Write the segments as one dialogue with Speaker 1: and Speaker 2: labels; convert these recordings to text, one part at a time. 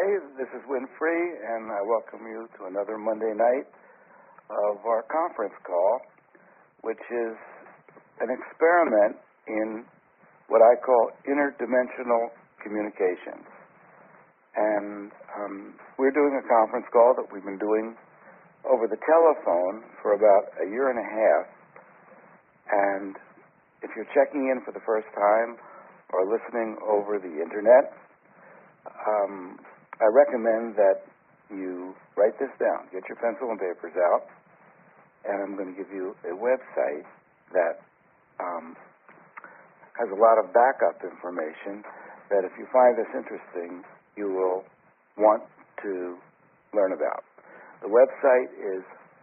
Speaker 1: This is Winfrey, and I welcome you to another Monday night of our conference call, which is an experiment in what I call interdimensional communications. And we're doing a conference call that we've been doing over the telephone for about a year and a half. And if you're checking in for the first time or listening over the internet, I recommend that you write this down. Get your pencil and papers out, and I'm going to give you a website that has a lot of backup information that if you find this interesting, you will want to learn about. The website is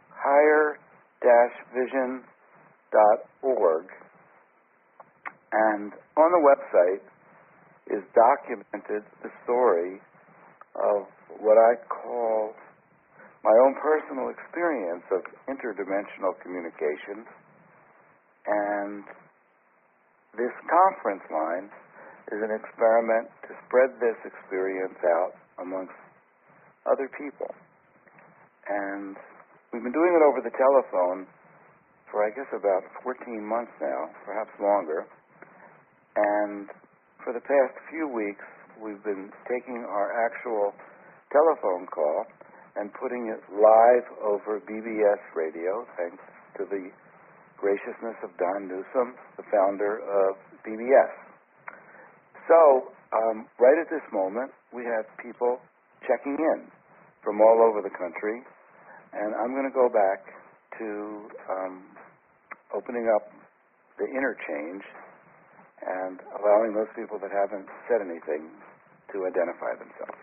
Speaker 1: higher-vision.org, and on the website is documented the story of what I call my own personal experience of interdimensional communication. And this conference line is an experiment to spread this experience out amongst other people. And we've been doing it over the telephone for, I guess, about 14 months now, perhaps longer. And for the past few weeks, we've been taking our actual telephone call and putting it live over BBS radio, thanks to the graciousness of Don Newsom, the founder of BBS. So, right at this moment, we have people checking in from all over the country, and I'm going to go back to opening up the interchange and allowing those people that haven't said anything to identify themselves.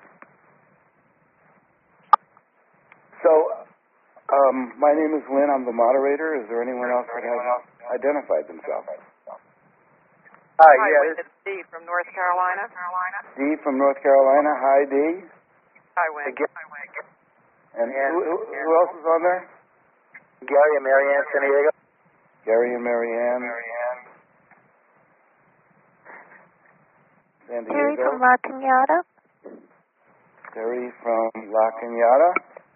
Speaker 1: So, my name is Lynn. I'm the moderator. Is there anyone else that hasn't identified themselves?
Speaker 2: Hi, this is Dee from North Carolina.
Speaker 1: Dee from North Carolina. Hi, Dee.
Speaker 2: Hi, Wayne.
Speaker 1: And who else is on there?
Speaker 3: Gary and Marianne, San Diego.
Speaker 1: Gary and Marianne. San Diego.
Speaker 4: Terry from La Cañada.
Speaker 1: Terry from La Cañada.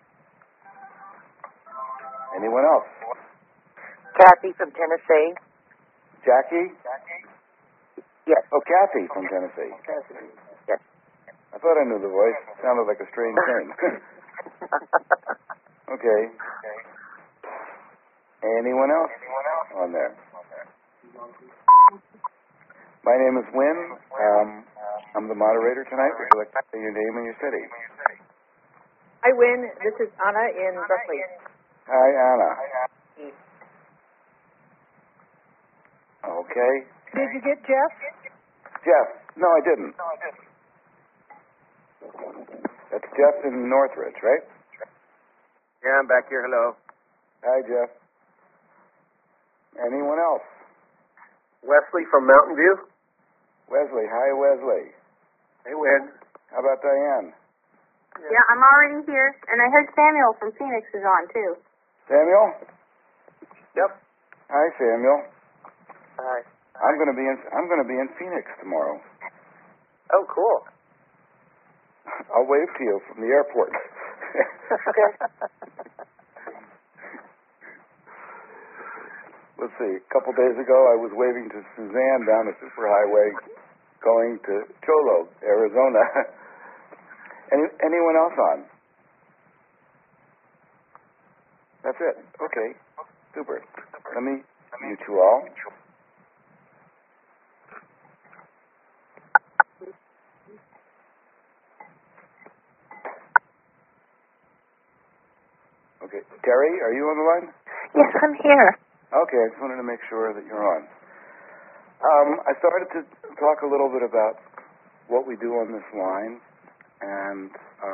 Speaker 1: Anyone else?
Speaker 3: Kathy from Tennessee.
Speaker 1: Jackie?
Speaker 3: Yes.
Speaker 1: Oh, Kathy from Tennessee.
Speaker 3: Yes.
Speaker 1: I thought I knew the voice. It sounded like a strange thing. Okay. Anyone else on there? My name is Wynn. I'm the moderator tonight. Would you like to say your name and your city?
Speaker 5: Hi, Wynn. This is Anna in Berkeley.
Speaker 1: Hi, Anna. Okay.
Speaker 5: Did you get Jeff?
Speaker 1: Jeff. No, I didn't. That's Jeff in Northridge, right?
Speaker 3: Yeah, I'm back here. Hello.
Speaker 1: Hi, Jeff. Anyone else?
Speaker 3: Wesley from Mountain View.
Speaker 1: Wesley. Hi, Wesley.
Speaker 3: Hey, Wynn.
Speaker 1: How about Diane?
Speaker 4: Yeah, I'm already here, and I heard Samuel from Phoenix is on too.
Speaker 1: Samuel?
Speaker 3: Yep.
Speaker 1: Hi, Samuel.
Speaker 3: Hi.
Speaker 1: I'm going to be in Phoenix tomorrow.
Speaker 3: Oh, cool.
Speaker 1: I'll wave to you from the airport.
Speaker 3: Okay.
Speaker 1: Let's see. A couple days ago, I was waving to Suzanne down the superhighway going to Cholo, Arizona. Anyone else on? That's it. Okay. Super. Let me mute you all. Okay. Terry, are you on the line?
Speaker 4: Yes, I'm here.
Speaker 1: Okay, I just wanted to make sure that you're on. I started to talk a little bit about what we do on this line, and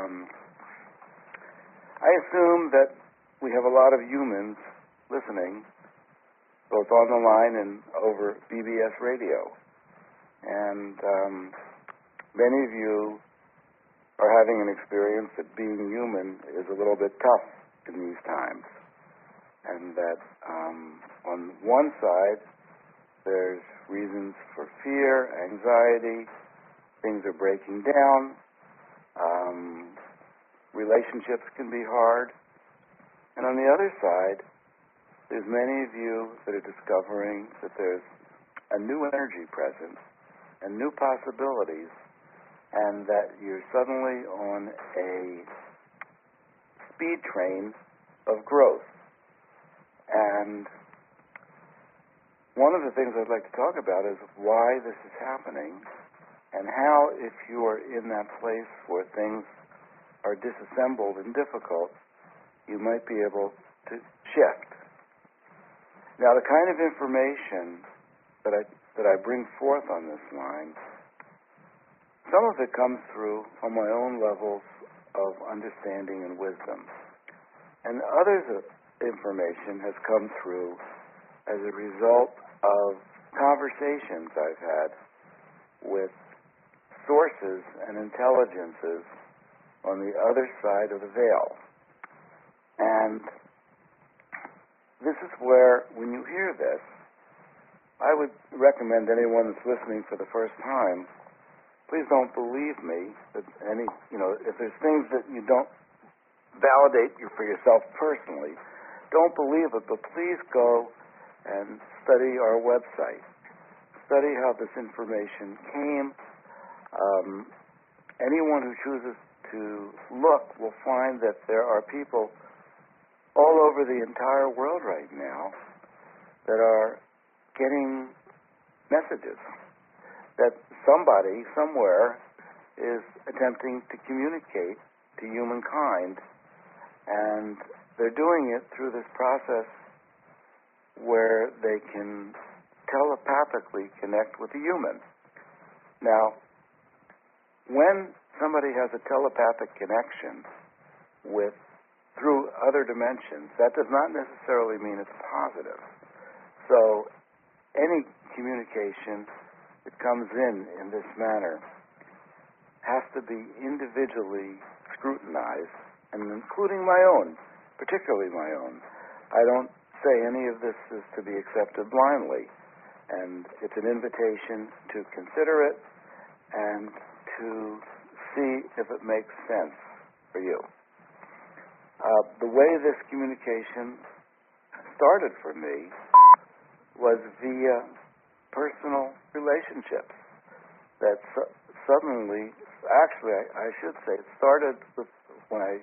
Speaker 1: I assume that we have a lot of humans listening, both on the line and over BBS radio. And many of you are having an experience that being human is a little bit tough in these times. And that on one side, there's reasons for fear, anxiety, things are breaking down. Relationships can be hard. And on the other side, there's many of you that are discovering that there's a new energy present and new possibilities, and that you're suddenly on a speed train of growth. And one of the things I'd like to talk about is why this is happening, and how, if you are in that place where things are disassembled and difficult, you might be able to shift. Now, the kind of information that I bring forth on this line, some of it comes through on my own levels of understanding and wisdom, and others' information has come through as a result of conversations I've had with sources and intelligences on the other side of the veil. And this is where, when you hear this, I would recommend anyone that's listening for the first time, please don't believe me that if there's things that you don't validate for yourself personally, don't believe it, but please go and study our website. Study how this information came. Anyone who chooses to look will find that there are people all over the entire world right now that are getting messages that somebody somewhere is attempting to communicate to humankind, and they're doing it through this process where they can telepathically connect with a human. Now, when somebody has a telepathic connection through other dimensions, that does not necessarily mean it's positive. So any communication that comes in this manner has to be individually scrutinized, and including my own, particularly my own. I don't say any of this is to be accepted blindly, and it's an invitation to consider it and to see if it makes sense for you. The way this communication started for me was via personal relationships that suddenly, actually, I should say, it started with when I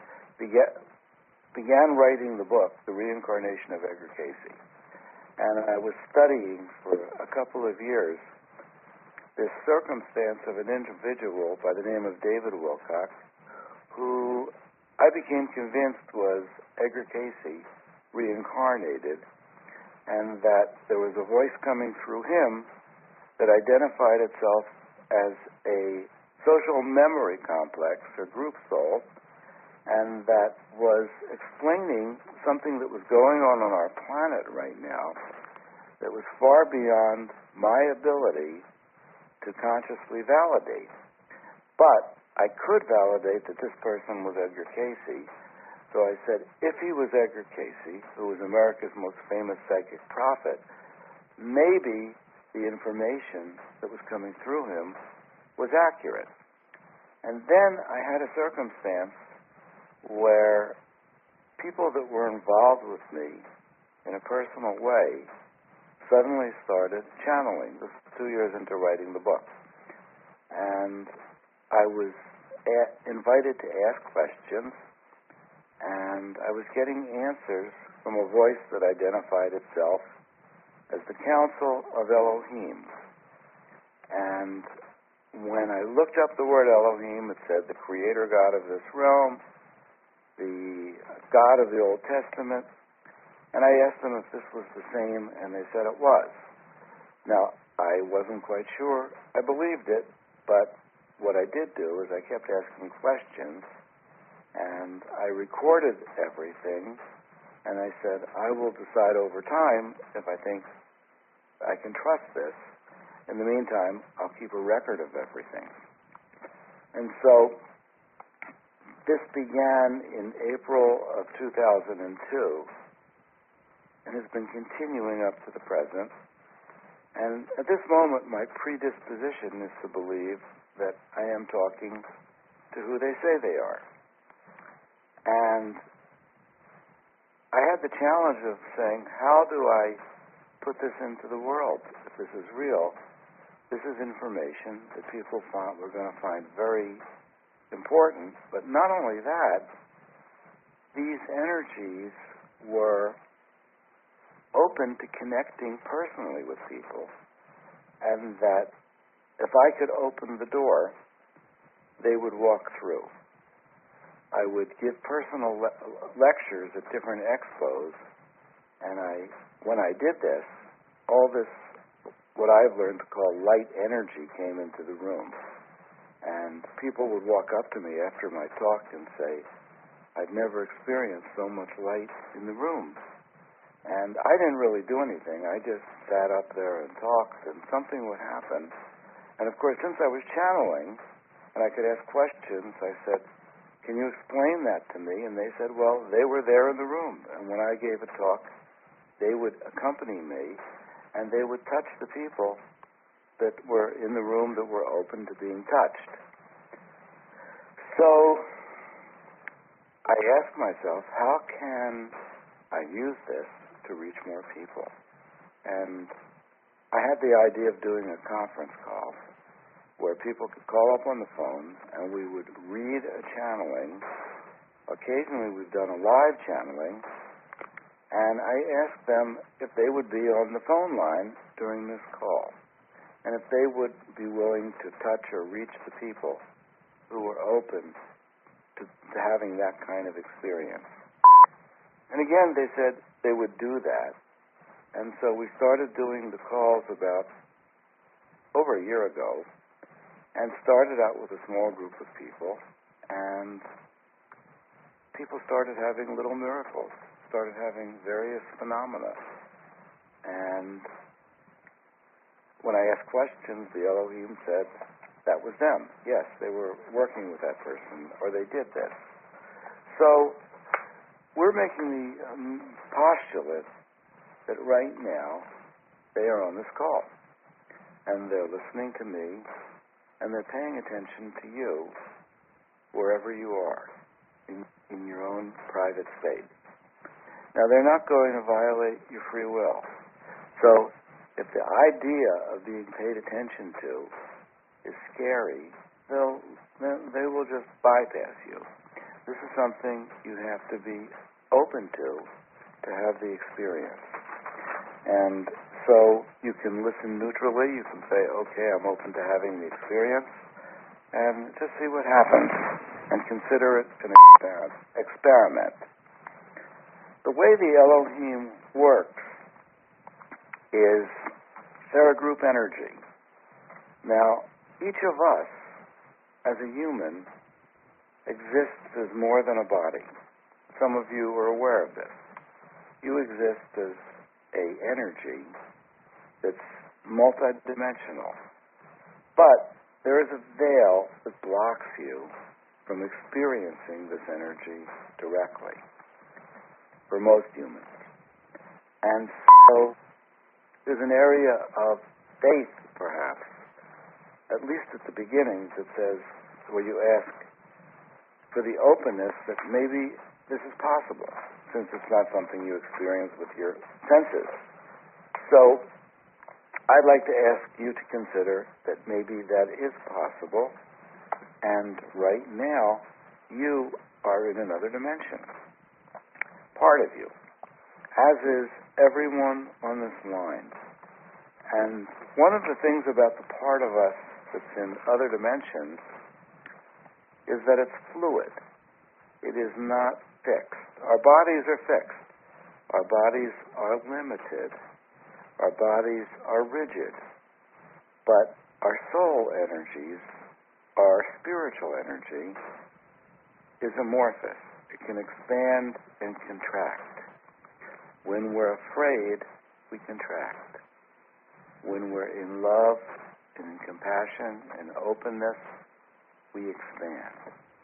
Speaker 1: began writing the book, The Reincarnation of Edgar Cayce. And I was studying for a couple of years this circumstance of an individual by the name of David Wilcock, who I became convinced was Edgar Cayce reincarnated, and that there was a voice coming through him that identified itself as a social memory complex or group soul, and that was explaining something that was going on our planet right now that was far beyond my ability to consciously validate. But I could validate that this person was Edgar Cayce, so I said, if he was Edgar Cayce, who was America's most famous psychic prophet, maybe the information that was coming through him was accurate. And then I had a circumstance where people that were involved with me in a personal way suddenly started channeling. This was 2 years into writing the book. And I was invited to ask questions, and I was getting answers from a voice that identified itself as the Council of Elohim. And when I looked up the word Elohim, it said the creator God of this realm, the God of the Old Testament, and I asked them if this was the same, and they said it was. Now, I wasn't quite sure. I believed it, but what I did do is I kept asking questions, and I recorded everything, and I said, I will decide over time if I think I can trust this. In the meantime, I'll keep a record of everything. And so this began in April of 2002 and has been continuing up to the present. And at this moment, my predisposition is to believe that I am talking to to who they say they are. And I had the challenge of saying, how do I put this into the world? If this is real, this is information that people were going to find very important. But not only that, these energies were open to connecting personally with people, and that if I could open the door, they would walk through. I would give personal lectures at different expos, and when I did this, all this, what I've learned to call light energy, came into the room. And people would walk up to me after my talk and say, I'd never experienced so much light in the room. And I didn't really do anything. I just sat up there and talked, and something would happen. And of course, since I was channeling, and I could ask questions, I said, can you explain that to me? And they said, well, they were there in the room. And when I gave a talk, they would accompany me, and they would touch the people that were in the room that were open to being touched. So I asked myself, how can I use this to reach more people? And I had the idea of doing a conference call where people could call up on the phone and we would read a channeling. Occasionally we've done a live channeling, and I asked them if they would be on the phone line during this call, and if they would be willing to touch or reach the people who were open to having that kind of experience. And again, they said they would do that. And so we started doing the calls about over a year ago, and started out with a small group of people, and people started having little miracles, started having various phenomena. And when I asked questions, the Elohim said that was them. Yes, they were working with that person, or they did this. So we're making the postulate that right now they are on this call, and they're listening to me, and they're paying attention to you wherever you are in your own private state. Now, they're not going to violate your free will. So if the idea of being paid attention to is scary, they will just bypass you. This is something you have to be open to have the experience. And so you can listen neutrally. You can say, okay, I'm open to having the experience, and just see what happens, and consider it an experiment. The way the Elohim works is they're a group energy. Now, each of us, as a human, exists as more than a body. Some of you are aware of this. You exist as an energy that's multidimensional. But there is a veil that blocks you from experiencing this energy directly, for most humans. And so there's an area of faith, perhaps, at least at the beginning, that says, where you ask for the openness that maybe this is possible, since it's not something you experience with your senses. So I'd like to ask you to consider that maybe that is possible, and right now you are in another dimension, part of you, as is everyone on this line. And one of the things about the part of us that's in other dimensions is that it's fluid. It is not fixed. Our bodies are fixed. Our bodies are limited. Our bodies are rigid. But our soul energies, our spiritual energy, is amorphous. It can expand and contract. When we're afraid, we contract. When we're in love and in compassion and openness, we expand.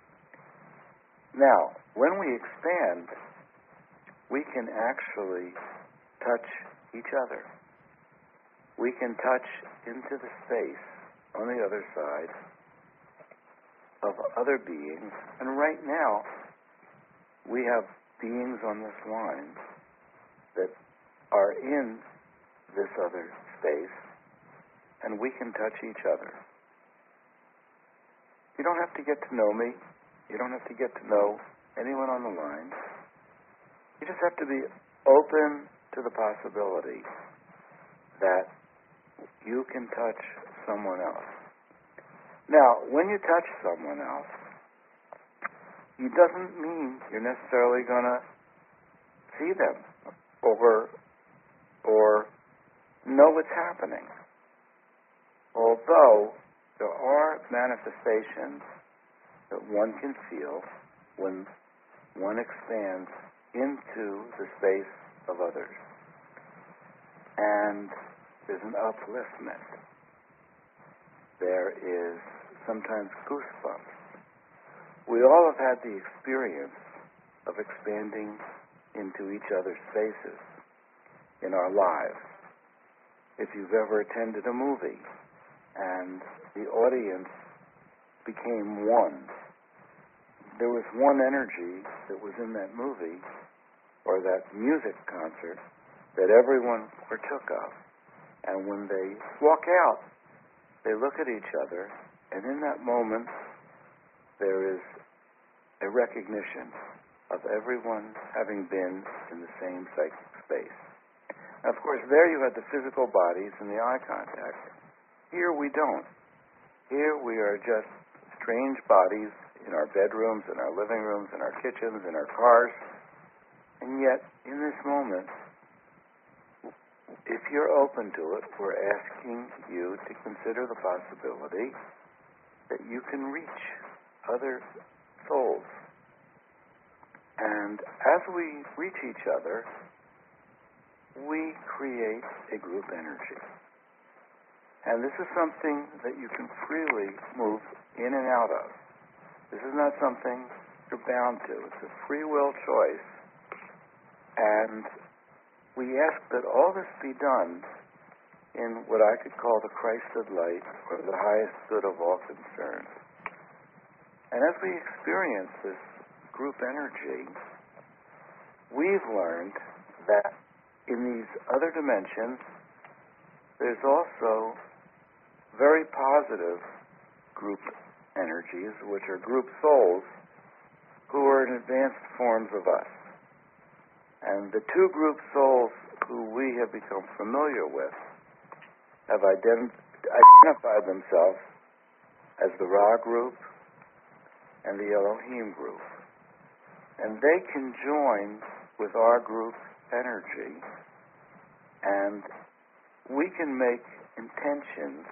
Speaker 1: Now, when we expand, we can actually touch each other. We can touch into the space on the other side of other beings. And right now, we have beings on this line that are in this other space, and we can touch each other. You don't have to get to know me. You don't have to get to know anyone on the line. You just have to be open to the possibility that you can touch someone else. Now, when you touch someone else, it doesn't mean you're necessarily going to see them or know what's happening. Although there are manifestations that one can feel when one expands into the space of others. And there's an upliftment. There is sometimes goosebumps. We all have had the experience of expanding into each other's spaces in our lives. If you've ever attended a movie and the audience became one, there was one energy that was in that movie or that music concert that everyone partook of. And when they walk out, they look at each other, and in that moment, there is a recognition of everyone having been in the same psychic space. Now, of course, there you had the physical bodies and the eye contact. Here we don't. Here we are just strange bodies in our bedrooms, in our living rooms, in our kitchens, in our cars. And yet, in this moment, if you're open to it, we're asking you to consider the possibility that you can reach other souls. And as we reach each other, we create a group energy. And this is something that you can freely move in and out of. This is not something you're bound to. It's a free will choice. And we ask that all this be done in what I could call the Christed light, or the highest good of all concerned. And as we experience this group energy, we've learned that in these other dimensions, there's also very positive group energies, which are group souls, who are in advanced forms of us. And the two group souls who we have become familiar with have identified themselves as the Ra group and the Elohim group. And they can join with our group energy, and we can make intentions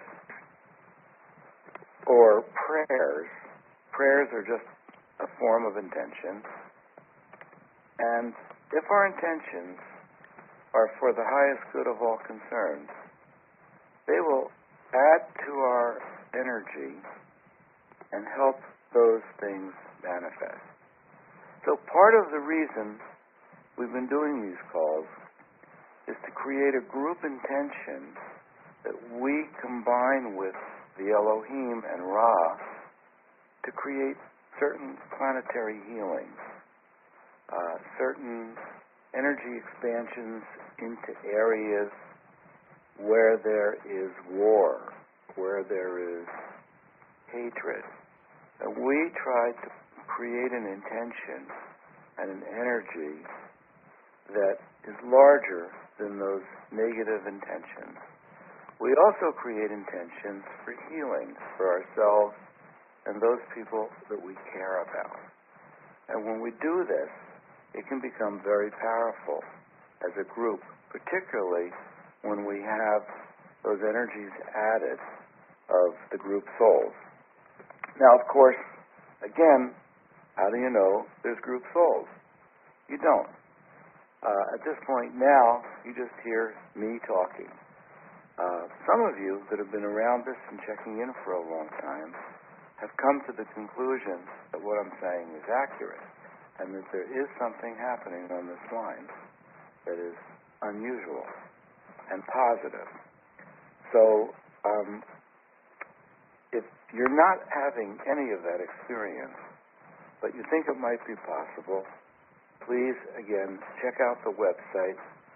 Speaker 1: or prayers. Prayers are just a form of intention. And if our intentions are for the highest good of all concerned, they will add to our energy and help those things manifest. So part of the reason we've been doing these calls is to create a group intention that we combine with the Elohim and Ra to create certain planetary healings, certain energy expansions into areas where there is war, where there is hatred. And we try to create an intention and an energy that is larger than those negative intentions. We also create intentions for healing for ourselves and those people that we care about. And when we do this, it can become very powerful as a group, particularly when we have those energies added of the group souls. Now, of course, again, how do you know there's group souls? You don't. At this point now, you just hear me talking. Some of you that have been around this and checking in for a long time have come to the conclusion that what I'm saying is accurate and that there is something happening on this line that is unusual and positive. So you're not having any of that experience, but you think it might be possible, please, again, check out the website,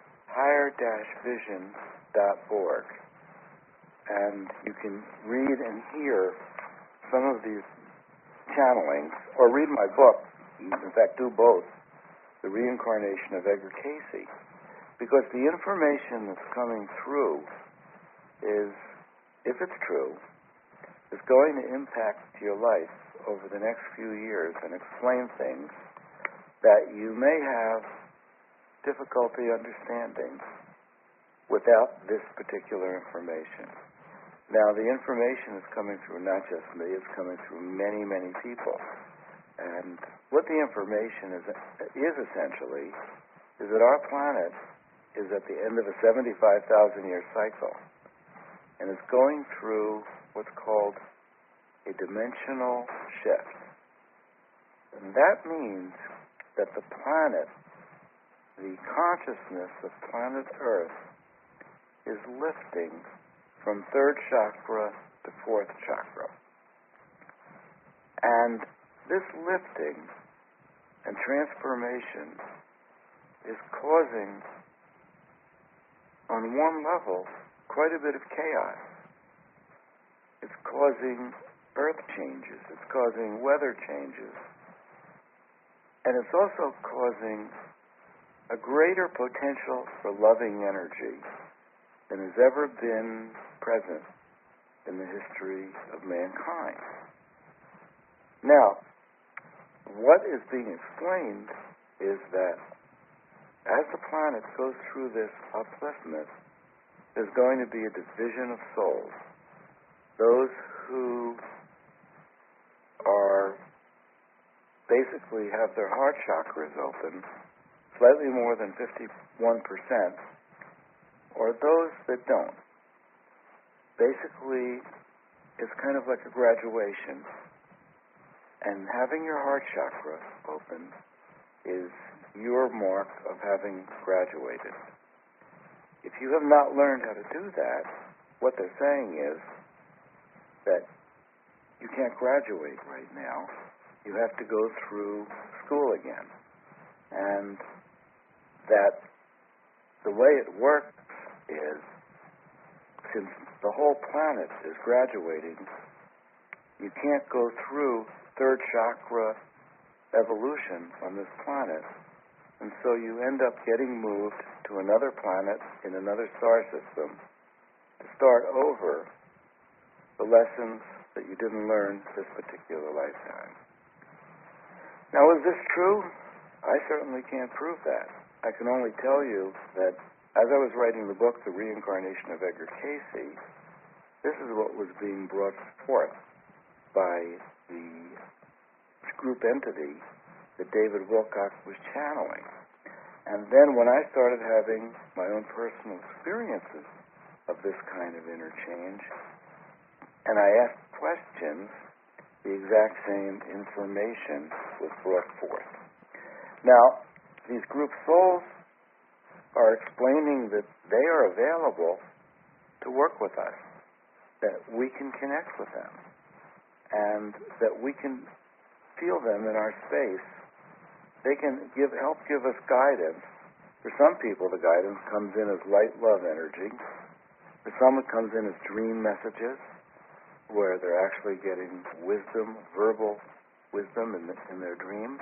Speaker 1: higher-vision.org, and you can read and hear some of these channelings, or read my book, in fact, do both, The Reincarnation of Edgar Cayce, because the information that's coming through is, if it's true, is going to impact your life over the next few years and explain things that you may have difficulty understanding without this particular information. Now, the information is coming through not just me, it's coming through many, many people. And what the information is essentially is that our planet is at the end of a 75,000-year cycle, and it's going through what's called a dimensional shift. And that means that the planet, the consciousness of planet Earth, is lifting from third chakra to fourth chakra. And this lifting and transformation is causing, on one level, quite a bit of chaos. It's causing earth changes. It's causing weather changes. And it's also causing a greater potential for loving energy than has ever been present in the history of mankind. Now, what is being explained is that as the planet goes through this upliftment, there's going to be a division of souls. Those who are basically have their heart chakras open, slightly more than 51%, or those that don't. Basically, it's kind of like a graduation, and having your heart chakra open is your mark of having graduated. If you have not learned how to do that, what they're saying is that you can't graduate right now. You have to go through school again. And that the way it works is, since the whole planet is graduating, you can't go through third chakra evolution on this planet. And so you end up getting moved to another planet in another star system to start over the lessons that you didn't learn this particular lifetime. Now, is this true? I certainly can't prove that. I can only tell you that as I was writing the book, The Reincarnation of Edgar Cayce, this is what was being brought forth by the group entity that David Wilcock was channeling. And then when I started having my own personal experiences of this kind of interchange, and I asked questions, the exact same information was brought forth. Now, these group souls are explaining that they are available to work with us, that we can connect with them, and that we can feel them in our space. They can help give us guidance. For some people, the guidance comes in as light love energy. For some, it comes in as dream messages, where they're actually getting wisdom, verbal wisdom in their dreams.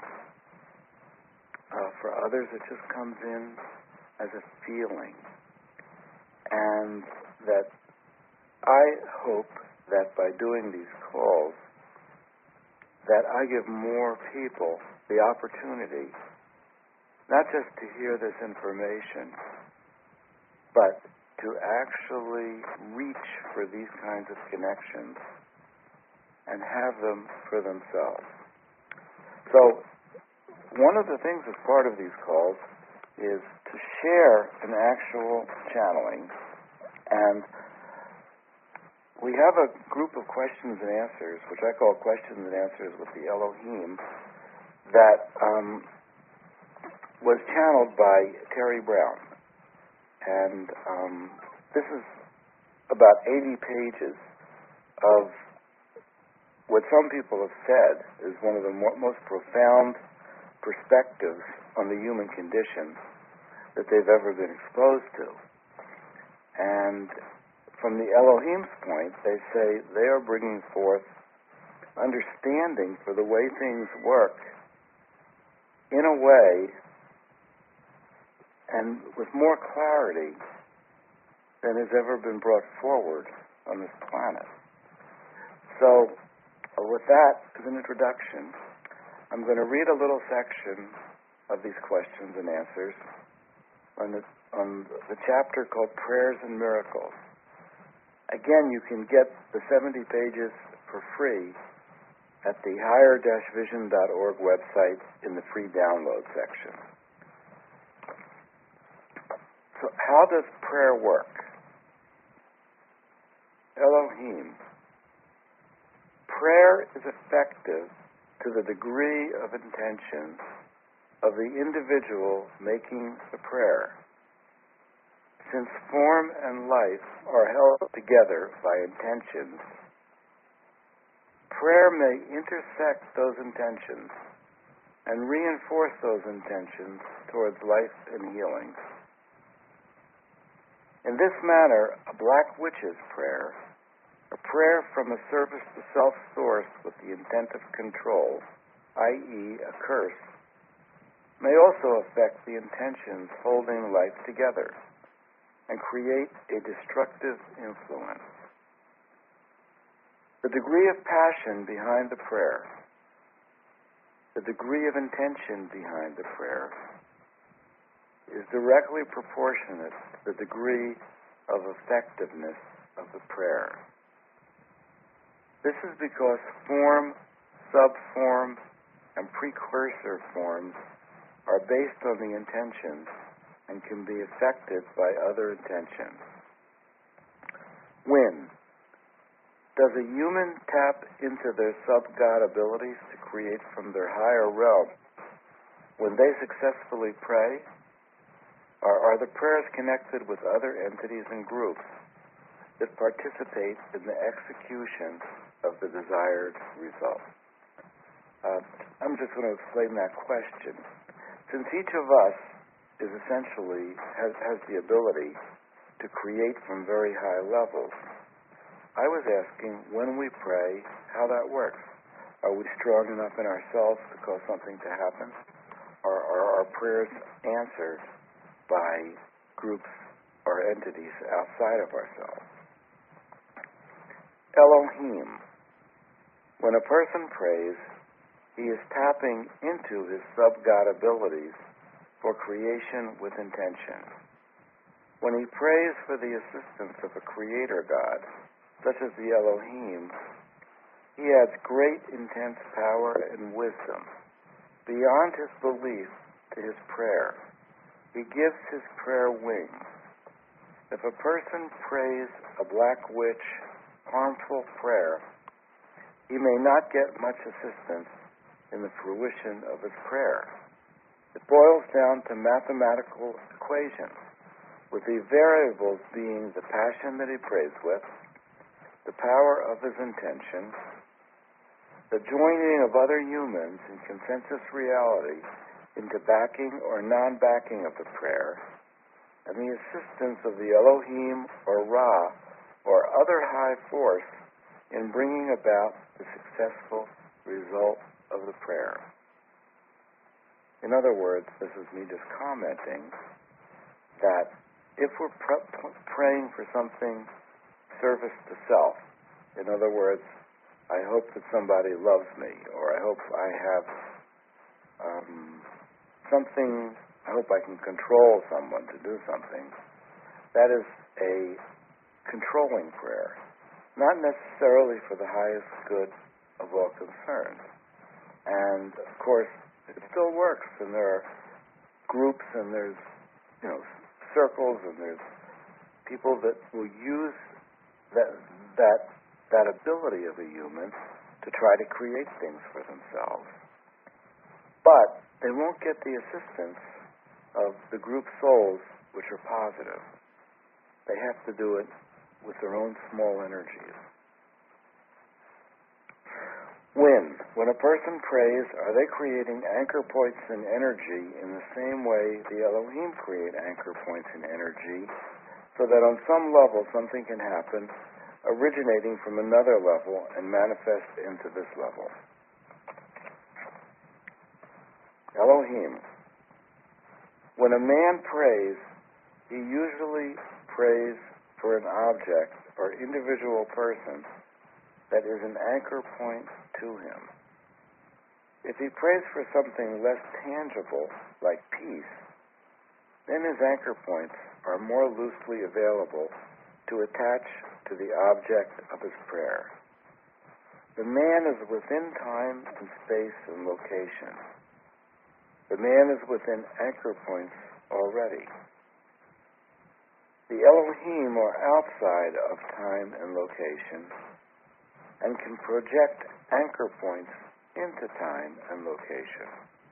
Speaker 1: For others, it just comes in as a feeling. And that I hope that by doing these calls, that I give more people the opportunity not just to hear this information, but to actually reach for these kinds of connections and have them for themselves. So, one of the things as part of these calls is to share an actual channeling, and we have a group of questions and answers, which I call questions and answers with the Elohim, that was channeled by Terry Brown. And this is about 80 pages of what some people have said is one of the most profound perspectives on the human condition that they've ever been exposed to. And from the Elohim's point, they say they are bringing forth understanding for the way things work in a way and with more clarity than has ever been brought forward on this planet. So, with that as an introduction, I'm going to read a little section of these questions and answers on the chapter called Prayers and Miracles. Again, you can get the 70 pages for free at the higher-vision.org website in the free download section. So how does prayer work? Elohim. Prayer is effective to the degree of intention of the individual making the prayer. Since form and life are held together by intentions, prayer may intersect those intentions and reinforce those intentions towards life and healing. In this manner, a black witch's prayer, a prayer from a service-to-self source with the intent of control, i.e. a curse, may also affect the intentions holding life together and create a destructive influence. The degree of passion behind the prayer, the degree of intention behind the prayer, is directly proportionate to the degree of effectiveness of the prayer. This is because form, subform, and precursor forms are based on the intentions and can be affected by other intentions. When does a human tap into their sub-God abilities to create from their higher realm? When they successfully pray? Or are the prayers connected with other entities and groups that participate in the execution of the desired result? I'm just going to explain that question. Since each of us is essentially has the ability to create from very high levels, I was asking, when we pray, how that works. Are we strong enough in ourselves to cause something to happen? Or are our prayers answered by groups or entities outside of ourselves? Elohim. When a person prays, he is tapping into his sub-God abilities for creation with intention. When he prays for the assistance of a creator God, such as the Elohim, he adds great intense power and wisdom beyond his belief to his prayer. He gives his prayer wings. If a person prays a black witch, harmful prayer, he may not get much assistance in the fruition of his prayer. It boils down to mathematical equations, with the variables being the passion that he prays with, the power of his intention, the joining of other humans in consensus reality into backing or non-backing of the prayer, and the assistance of the Elohim or Ra or other high force in bringing about the successful result of the prayer. In other words, this is me just commenting that if we're praying for something service to self, in other words, I hope that somebody loves me, or I hope I have something, I hope I can control someone to do something, that is a controlling prayer, not necessarily for the highest good of all concerned. And, of course, it still works, and there are groups, and there's, circles, and there's people that will use that ability of a human to try to create things for themselves. But they won't get the assistance of the group souls which are positive. They have to do it with their own small energies. When a person prays, are they creating anchor points in energy in the same way the Elohim create anchor points in energy, so that on some level something can happen originating from another level and manifest into this level? Elohim. When a man prays, he usually prays for an object or individual person that is an anchor point to him. If he prays for something less tangible, like peace, then his anchor points are more loosely available to attach to the object of his prayer. The man is within time and space and location. The man is within anchor points already. The Elohim are outside of time and location and can project anchor points into time and location.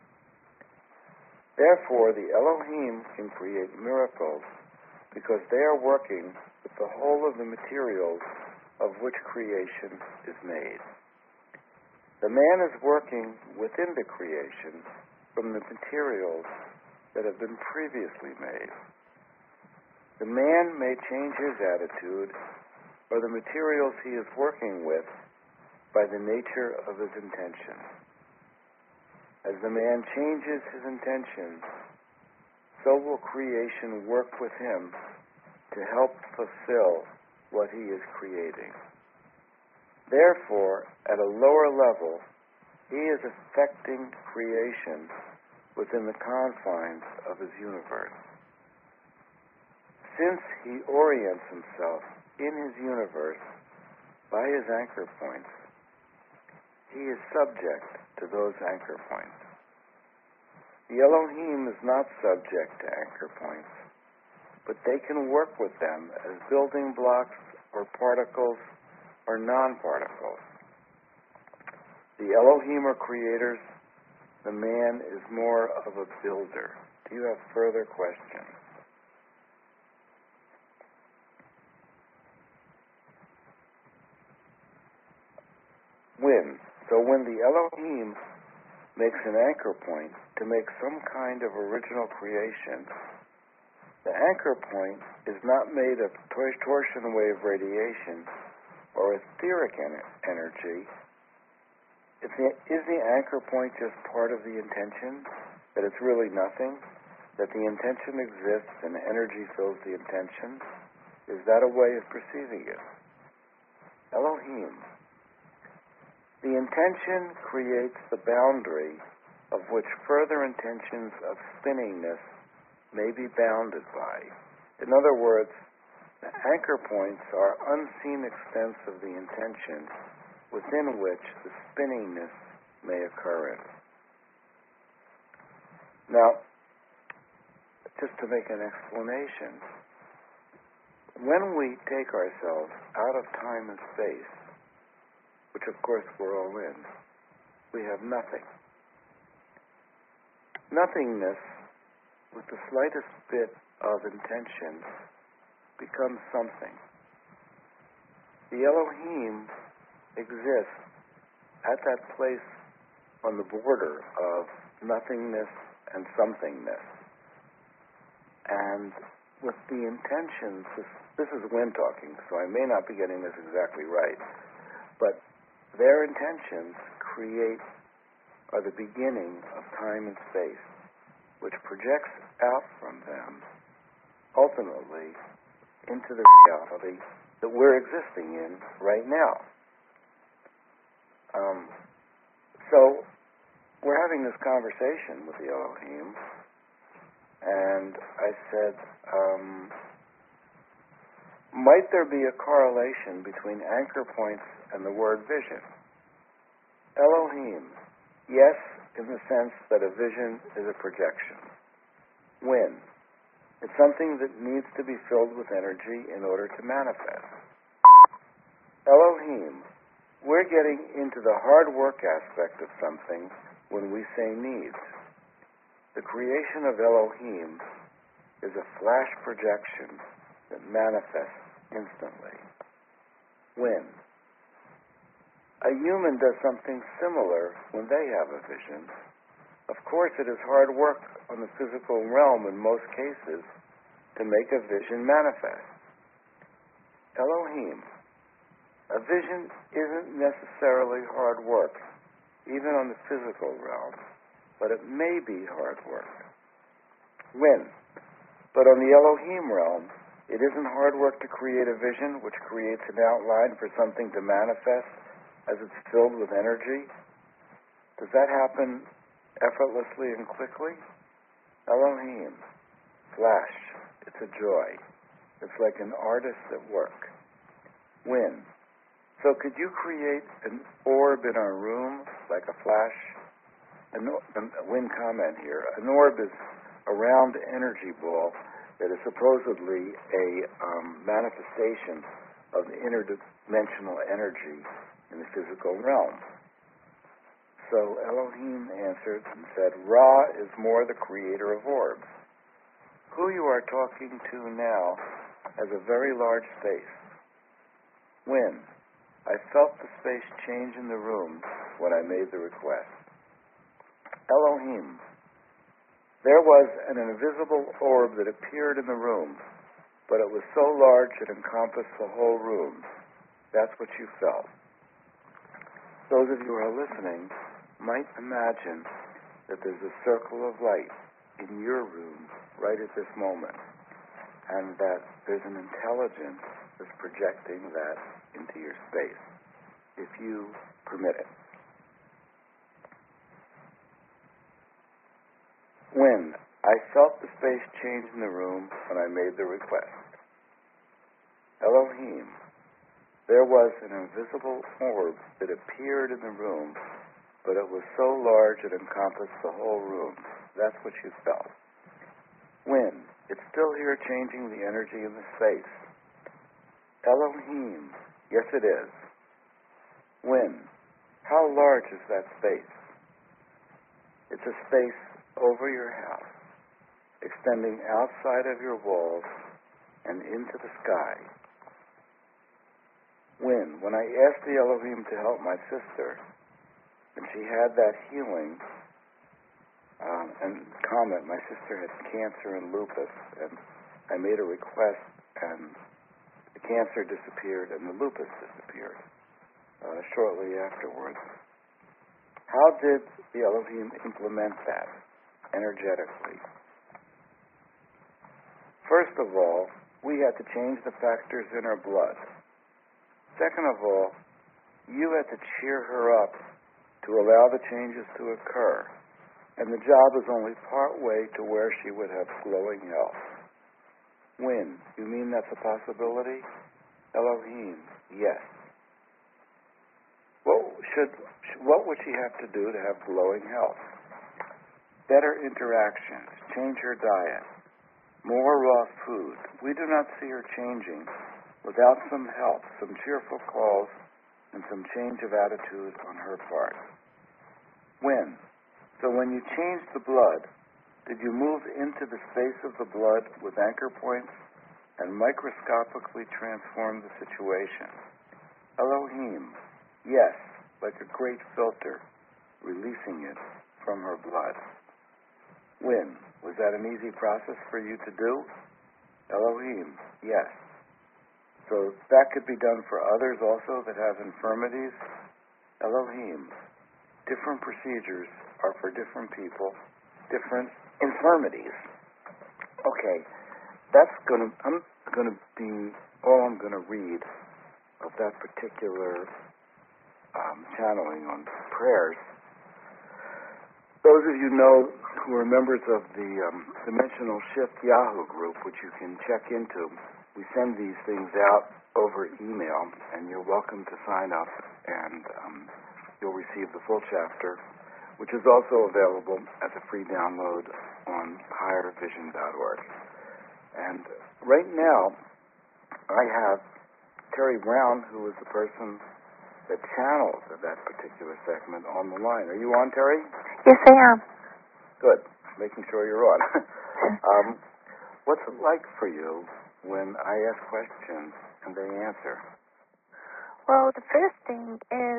Speaker 1: Therefore, the Elohim can create miracles because they are working with the whole of the materials of which creation is made. The man is working within the creation from the materials that have been previously made. The man may change his attitude or the materials he is working with by the nature of his intention. As the man changes his intention, so will creation work with him to help fulfill what he is creating. Therefore, at a lower level, he is affecting creation within the confines of his universe. Since he orients himself in his universe by his anchor points, he is subject to those anchor points. The Elohim is not subject to anchor points, but they can work with them as building blocks or particles or non-particles. The Elohim are creators. The man is more of a builder. Do you have further questions? When the Elohim makes an anchor point to make some kind of original creation, the anchor point is not made of torsion wave radiation or etheric energy. Is the anchor point just part of the intention, that it's really nothing, that the intention exists and energy fills the intention? Is that a way of perceiving it? Elohim. The intention creates the boundary of which further intentions of spinningness may be bounded by. In other words, the anchor points are unseen extents of the intention within which the spinningness may occur in. Now, just to make an explanation, when we take ourselves out of time and space, which of course we're all in, we have nothing. Nothingness, with the slightest bit of intention, becomes something. The Elohim exists at that place on the border of nothingness and somethingness. And with the intentions, this is Wynn talking, so I may not be getting this exactly right, but their intentions are the beginning of time and space, which projects out from them, ultimately, into the reality that we're existing in right now. So, we're having this conversation with the Elohim, and I said, might there be a correlation between anchor points and the word vision? Elohim, yes, in the sense that a vision is a projection. When? It's something that needs to be filled with energy in order to manifest. Elohim, we're getting into the hard work aspect of something when we say needs. The creation of Elohim is a flash projection that manifests instantly. When? A human does something similar when they have a vision. Of course, it is hard work on the physical realm in most cases to make a vision manifest. Elohim. A vision isn't necessarily hard work, even on the physical realm, but it may be hard work. When? But on the Elohim realm, it isn't hard work to create a vision which creates an outline for something to manifest as it's filled with energy. Does that happen effortlessly and quickly? Elohim. Flash. It's a joy. It's like an artist at work. When? So could you create an orb in our room like a flash? Win comment here. An orb is a round energy ball that is supposedly a manifestation of the interdimensional energy in the physical realm. So Elohim answered and said, Ra is more the creator of orbs. Who you are talking to now has a very large space. When? I felt the space change in the room when I made the request. Elohim. There was an invisible orb that appeared in the room, but it was so large it encompassed the whole room. That's what you felt. Those of you who are listening might imagine that there's a circle of light in your room right at this moment, and that there's an intelligence that's projecting that into your space, if you permit it. When? I felt the space change in the room when I made the request. Elohim. There was an invisible orb that appeared in the room, but it was so large it encompassed the whole room. That's what you felt. When? It's still here changing the energy in the space. Elohim. Yes, it is. When? How large is that space? It's a space over your house, extending outside of your walls and into the sky. When I asked the Elohim to help my sister, and she had that healing, and comment, my sister had cancer and lupus, and I made a request, and the cancer disappeared and the lupus disappeared shortly afterwards. How did the Elohim implement that energetically? First of all, we had to change the factors in her blood. Second of all, you had to cheer her up to allow the changes to occur. And the job is only part way to where she would have glowing health. When? You mean that's a possibility? Elohim. Yes. What would she have to do to have glowing health? Better interactions. Change her diet. More raw food. We do not see her changing without some help, some cheerful calls, and some change of attitude on her part. When? So when you changed the blood, did you move into the space of the blood with anchor points and microscopically transform the situation? Elohim. Yes, like a great filter, releasing it from her blood. When? Was that an easy process for you to do? Elohim. Yes. So that could be done for others also that have infirmities? Elohim. Different procedures are for different people, different infirmities. Okay, I'm gonna be all I'm gonna read of that particular channeling on prayers. Those of you know who are members of the Dimensional Shift Yahoo group, which you can check into, we send these things out over email, and you're welcome to sign up, and you'll receive the full chapter, which is also available as a free download on highervision.org. And right now, I have Terry Brown, who is the person that channels that particular segment, on the line. Are you on, Terry?
Speaker 6: Yes, I am.
Speaker 1: Good. Making sure you're on. What's it like for you when I ask questions and they answer?
Speaker 6: Well, the first thing is,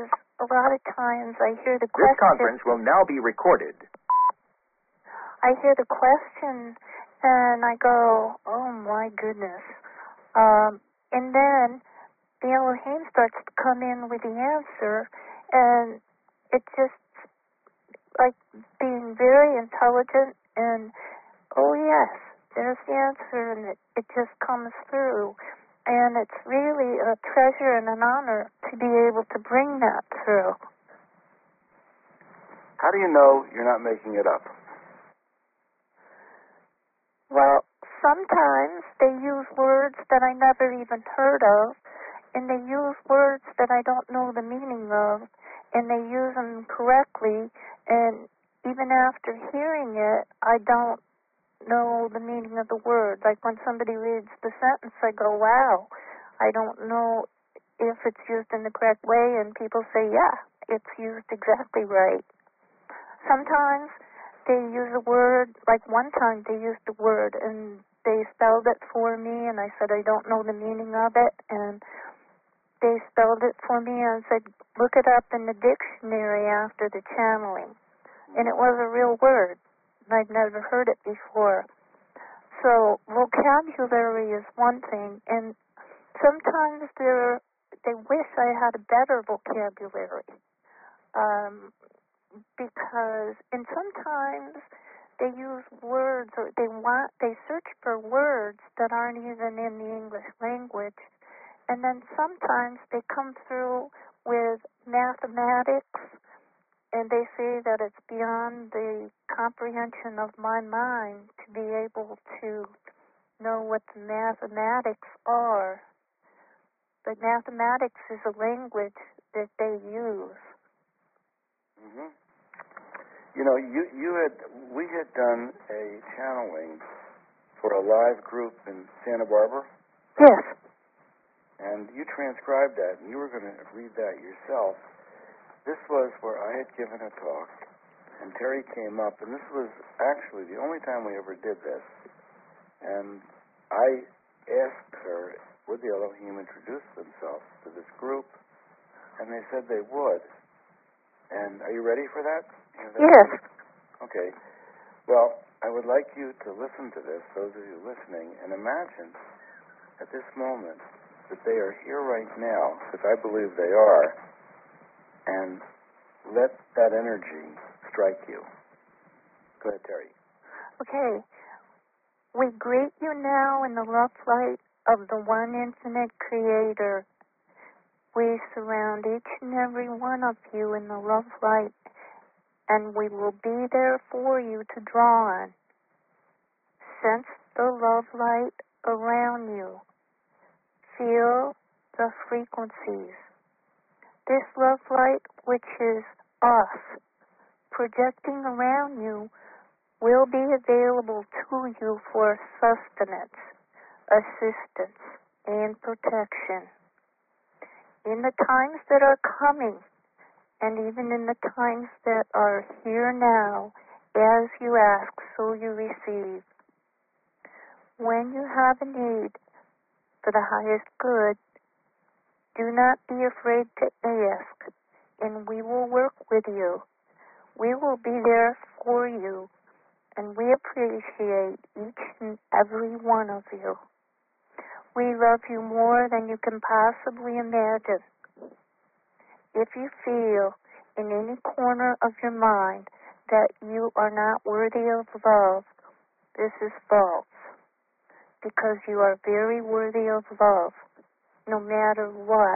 Speaker 6: a lot of times I hear the
Speaker 7: This
Speaker 6: question.
Speaker 7: conference will now be recorded.
Speaker 6: I hear the question and I go, oh my goodness. And then the Elohim starts to come in with the answer, and it's just like being very intelligent and, oh yes, there's the answer, and it just comes through. And it's really a treasure and an honor to be able to bring that through.
Speaker 1: How do you know you're not making it up?
Speaker 6: Well, sometimes they use words that I never even heard of, and they use words that I don't know the meaning of, and they use them correctly, and even after hearing it, I don't know the meaning of the word. Like when somebody reads the sentence, I go, wow, I don't know if it's used in the correct way, and people say, yeah, it's used exactly right. Sometimes they use a word, like one time they used a word and they spelled it for me, and I said I don't know the meaning of it, and they spelled it for me and said look it up in the dictionary after the channeling, and it was a real word. I'd never heard it before. So vocabulary is one thing, and sometimes they wish I had a better vocabulary. Because, and sometimes they use words, or they search for words that aren't even in the English language, and then sometimes they come through with mathematics, and they say that it's beyond the comprehension of my mind to be able to know what the mathematics are. But mathematics is a language that they use.
Speaker 1: Mm-hmm. You know, we had done a channeling for a live group in Santa Barbara.
Speaker 6: Yes.
Speaker 1: And you transcribed that, and you were going to read that yourself. This was where I had given a talk, and Terry came up, and this was actually the only time we ever did this. And I asked her, would the Elohim introduce themselves to this group? And they said they would. And are you ready for that?
Speaker 6: Yes.
Speaker 1: Okay. Well, I would like you to listen to this, those of you listening, and imagine at this moment that they are here right now, because I believe they are, and let that energy strike you. Go ahead, Terry.
Speaker 6: Okay. We greet you now in the love light of the one infinite creator. We surround each and every one of you in the love light, and we will be there for you to draw on. Sense the love light around you. Feel the frequencies. This love light, which is us, projecting around you, will be available to you for sustenance, assistance, and protection. In the times that are coming, and even in the times that are here now, as you ask, so you receive. When you have a need for the highest good, do not be afraid to ask, and we will work with you. We will be there for you, and we appreciate each and every one of you. We love you more than you can possibly imagine. If you feel in any corner of your mind that you are not worthy of love, this is false, because you are very worthy of love, no matter what.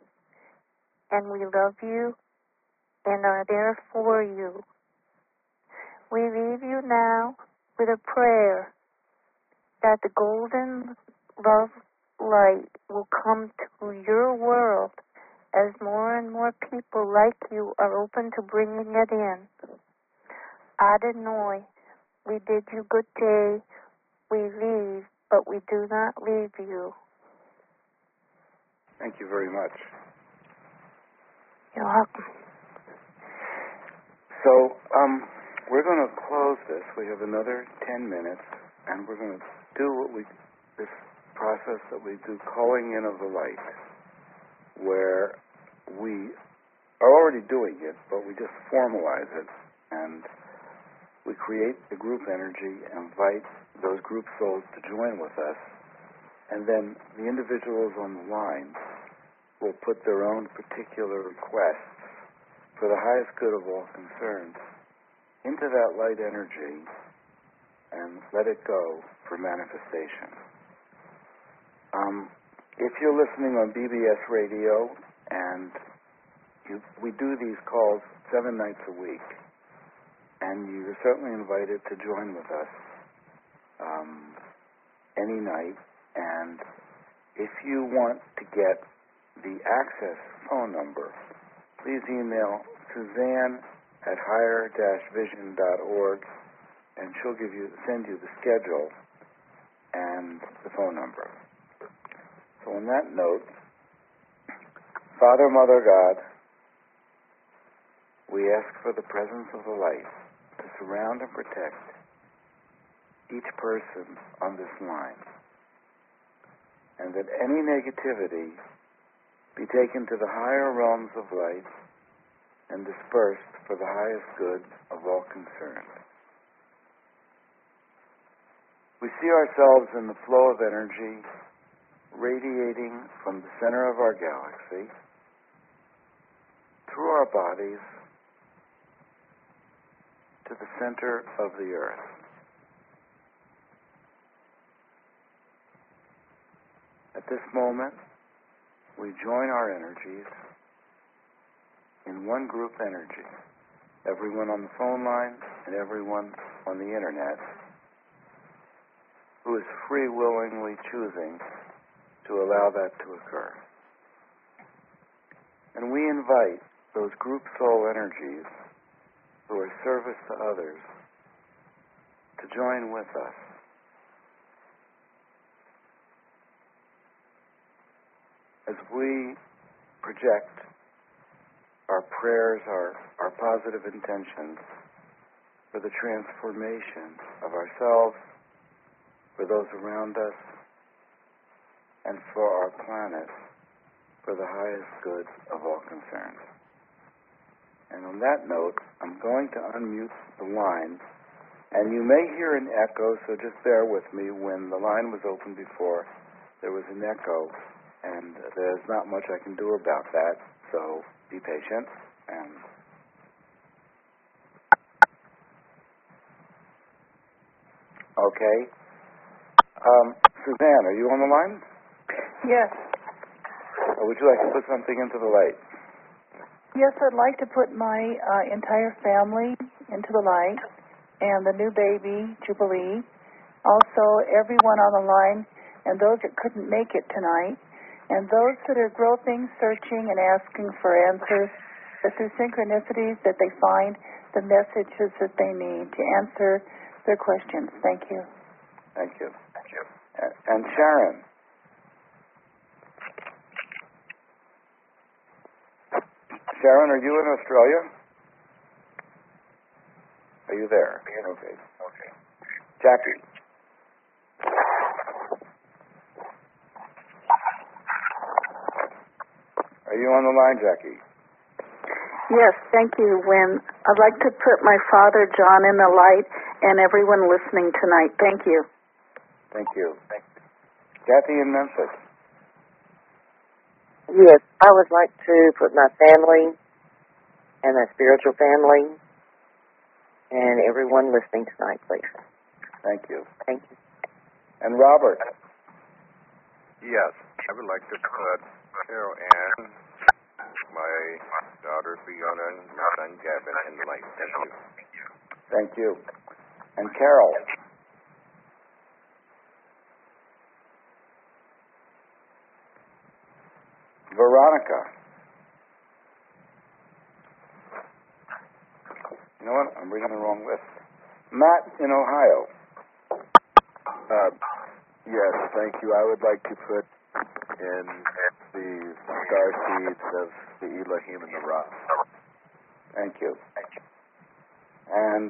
Speaker 6: And we love you and are there for you. We leave you now with a prayer that the golden love light will come to your world as more and more people like you are open to bringing it in. Adonai, we bid you good day. We leave, but we do not leave you.
Speaker 1: Thank you very much.
Speaker 6: You're welcome.
Speaker 1: So, we're going to close this. We have another 10 minutes, and we're going to do this process that we do, calling in of the light, where we are already doing it, but we just formalize it, and we create the group energy, invite those group souls to join with us, and then the individuals on the line will put their own particular requests for the highest good of all concerned into that light energy and let it go for manifestation. If you're listening on BBS Radio, and we do these calls 7 nights a week, and you're certainly invited to join with us any night. And if you want to get the access phone number, please email Suzanne at higher-vision.org, and she'll send you the schedule and the phone number. So on that note, Father, Mother, God, we ask for the presence of the light to surround and protect each person on this line, and that any negativity be taken to the higher realms of light and dispersed for the highest good of all concerned. We see ourselves in the flow of energy radiating from the center of our galaxy through our bodies to the center of the earth. At this moment, we join our energies in one group energy. Everyone on the phone line and everyone on the internet who is free willingly choosing to allow that to occur. And we invite those group soul energies who are service to others to join with us. As we project our prayers, our positive intentions for the transformation of ourselves, for those around us, and for our planet, for the highest good of all concerned. And on that note, I'm going to unmute the line, and you may hear an echo, so just bear with me. When the line was open before, there was an echo, and there's not much I can do about that, so be patient. And okay. Suzanne, are you on the line?
Speaker 8: Yes.
Speaker 1: Or would you like to put something into the light?
Speaker 8: Yes, I'd like to put my entire family into the light, and the new baby, Jubilee. Also, everyone on the line, and those that couldn't make it tonight, and those that are groping, searching, and asking for answers, that through synchronicities that they find the messages that they need to answer their questions. Thank you.
Speaker 1: Thank you. Thank you. And Sharon. Sharon, are you in Australia? Are you there? Okay. Okay. Jackie. Are you on the line, Jackie?
Speaker 9: Yes, thank you, Win. I'd like to put my father, John, in the light and everyone listening tonight. Thank you.
Speaker 1: Thank you. Kathy in Memphis.
Speaker 3: Yes, I would like to put my family and my spiritual family and everyone listening tonight, please.
Speaker 1: Thank you.
Speaker 3: Thank you.
Speaker 1: And Robert.
Speaker 10: Yes, I would like to put Carol Ann, my daughter Fiona, and my son Gavin in the light. Thank you.
Speaker 1: Thank you. And Carol. Veronica. You know what? I'm reading the wrong list. Matt in Ohio.
Speaker 10: Yes, thank you. I would like to put in the star seeds of the Elohim and the Ra.
Speaker 1: Thank you. And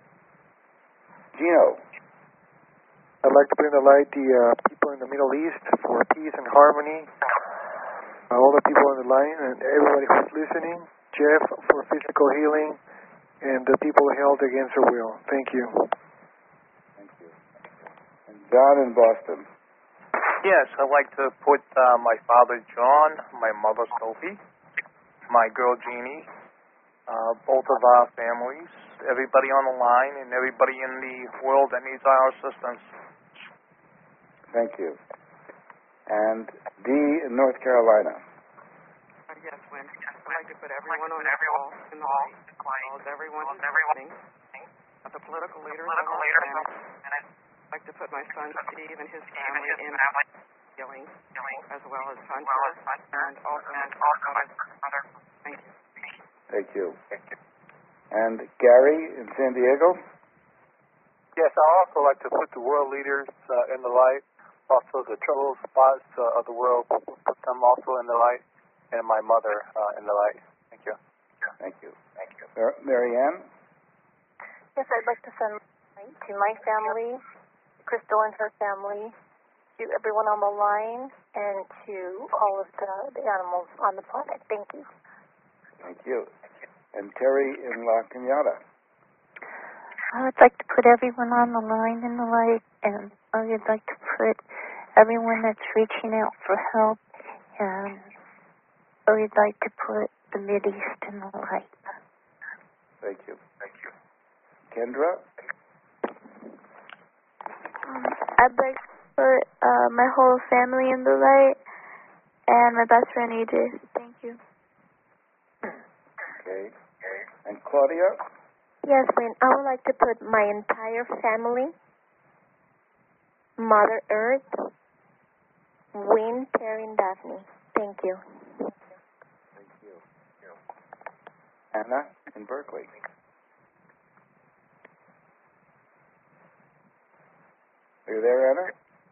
Speaker 1: Gino.
Speaker 11: I'd like to put in the light the people in the Middle East for peace and harmony. All the people on the line and everybody who's listening, Jeff for physical healing, and the people held against their will. Thank you.
Speaker 1: Thank you. And John in Boston.
Speaker 12: Yes, I'd like to put my father John, my mother Sophie, my girl Jeannie, both of our families, everybody on the line, and everybody in the world that needs our assistance.
Speaker 1: Thank you. And Dee in North Carolina.
Speaker 2: Yes, Wynn. I'd like to put everyone on the call in the light, as well as everyone who's listening, the political leaders of our planet, and I'd like to put my son Steve and his family in healing, as well as Hunter, and also my father. Thank you.
Speaker 1: Thank you. And Gary in San Diego.
Speaker 13: Yes, I also like to put the world leaders in the light, also the troubled spots of the world, put them also in the light, and my mother in the light. Thank you.
Speaker 1: Thank you. Marianne?
Speaker 6: Yes, I'd like to send light to my family, Crystal and her family, to everyone on the line, and to all of the animals on the planet. Thank you.
Speaker 1: Thank you. And Terry in La Cañada.
Speaker 6: I would like to put everyone on the line in the light, and I would like to put everyone that's reaching out for help, and I would like to put the Mideast in the light.
Speaker 1: Thank you. Kendra?
Speaker 14: I'd like to put my whole family in the light, and my best friend AJ. Thank you.
Speaker 1: Okay. And Claudia?
Speaker 15: Yes, Wynn. I would like to put my entire family, Mother Earth, Wynn, Terry, and Daphne. Thank you.
Speaker 1: Thank you. Anna in Berkeley. Are you there, Anna?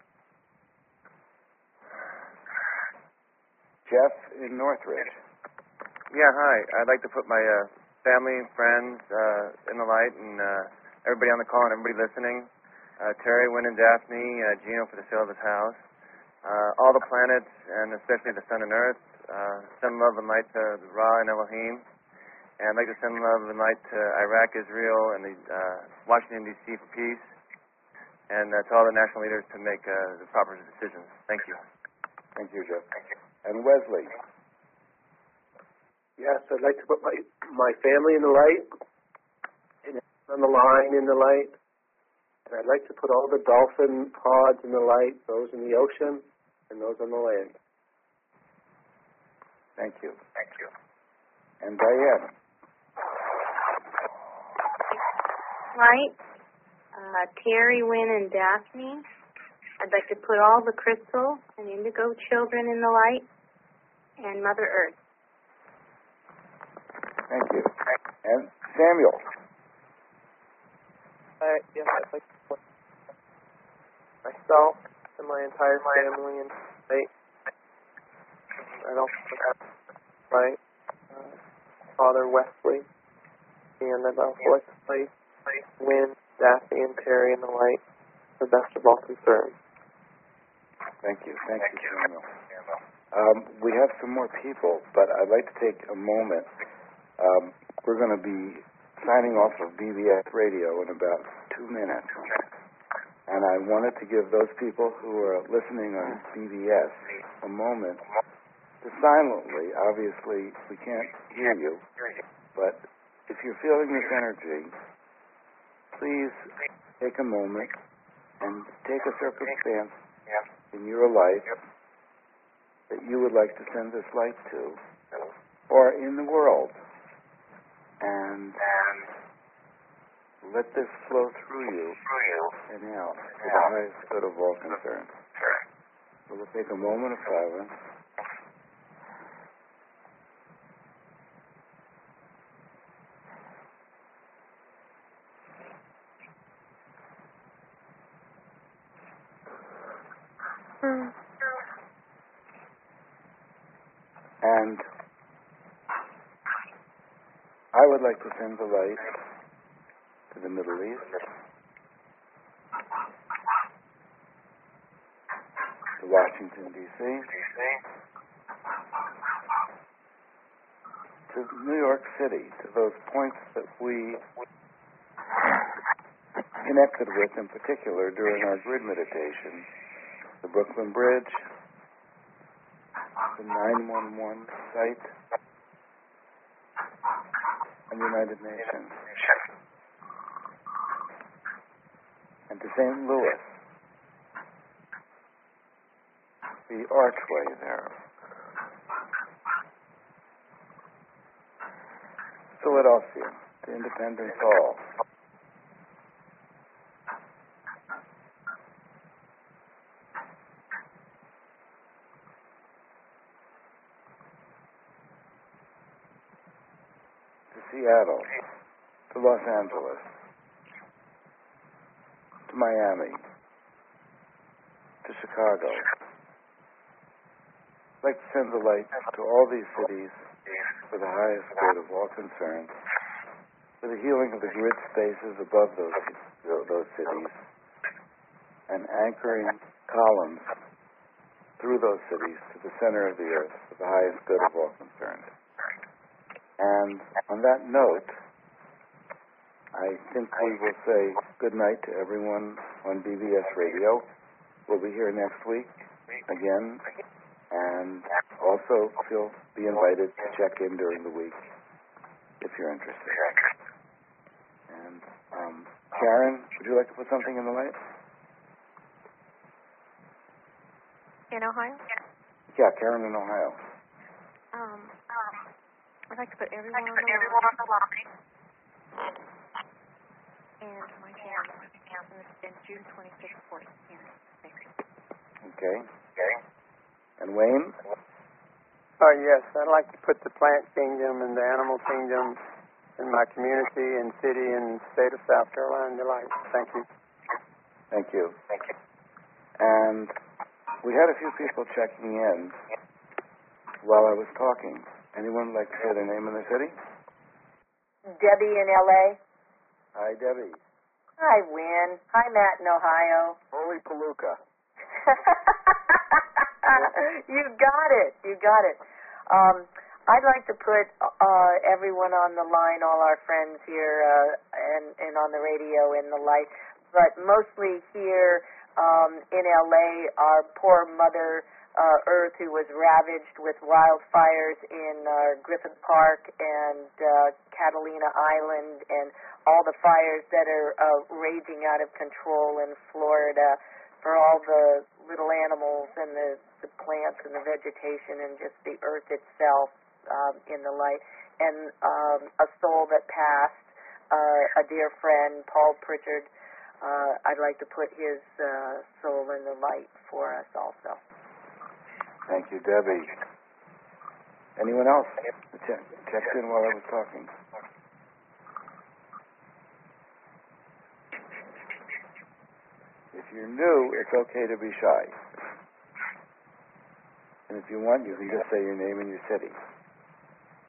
Speaker 1: Jeff in Northridge.
Speaker 16: Yeah, hi. I'd like to put my family and friends in the light, and everybody on the call and everybody listening. Terry, Wynn, and Daphne, Gino for the sale of his house. All the planets, and especially the sun and earth. Send love and light to Ra and Elohim. And I'd like to send love and light to Iraq, Israel, and the Washington, D.C. for peace. And to all the national leaders to make the proper decisions. Thank you.
Speaker 1: Thank you, Jeff. And Wesley.
Speaker 17: Yes, I'd like to put my family in the light, and on the line in the light. And I'd like to put all the dolphin pods in the light, those in the ocean and those on the land.
Speaker 1: Thank you. And Diane.
Speaker 4: Light, Terry, Wynn, and Daphne. I'd like to put all the crystal and indigo children in the light, and Mother Earth.
Speaker 1: Thank you. And Samuel.
Speaker 18: Yes, I'd like to put myself and my entire family in light. I'd also put my father Wesley, and I'd also like to place Wynn, Daphne, and Terry in the light, the best of all concerned.
Speaker 1: Thank you, Samuel. We have some more people, but I'd like to take a moment. We're going to be signing off of BBS Radio in about 2 minutes. And I wanted to give those people who are listening on BBS a moment to silently, obviously we can't hear you, but if you're feeling this energy, please take a moment and take a circumstance in your life that you would like to send this light to, or in the world, and let this flow through you and out for the highest good of all concerned. So we'll take a moment of silence. And I would like to send the light to the Middle East, to Washington, D.C., to New York City, to those points that we connected with in particular during our grid meditation. The Brooklyn Bridge, the 911 site, and the United Nations. And to St. Louis, the archway there. Philadelphia, to Independence Hall. To Seattle, to Los Angeles, to Miami, to Chicago. I'd like to send the light to all these cities for the highest good of all concerned, for the healing of the grid spaces above those cities, and anchoring columns through those cities to the center of the earth for the highest good of all concerned. And on that note, I think we will say good night to everyone on BBS Radio. We'll be here next week again, and also be invited to check in during the week if you're interested. And Karen, would you like to put something in the light?
Speaker 19: In Ohio?
Speaker 1: Yeah, Karen in Ohio.
Speaker 19: I'd like to put everyone on the line. And my family. And it's been June 26th, 14.
Speaker 1: Okay. And Wayne?
Speaker 18: Yes, I'd like to put the plant kingdom and the animal kingdom in my community and city and state of South Carolina in the light. Thank you.
Speaker 1: Thank you. And we had a few people checking in while I was talking. Anyone like to say their name and their city?
Speaker 3: Debbie in L.A.
Speaker 1: Hi, Debbie.
Speaker 3: Hi, Win. Hi, Matt in Ohio.
Speaker 1: Holy Palooka.
Speaker 3: You got it. I'd like to put everyone on the line, all our friends here and on the radio in the light, but mostly here in L.A., our poor Mother Earth, who was ravaged with wildfires in Griffith Park and Catalina Island, and all the fires that are raging out of control in Florida, for all the little animals and the plants and the vegetation and just the earth itself in the light. And a soul that passed, a dear friend, Paul Pritchard, I'd like to put his soul in the light for us also.
Speaker 1: Thank you, Debbie. Anyone else checked in while I was talking? If you're new, it's okay to be shy. And if you want, you can just say your name and your city.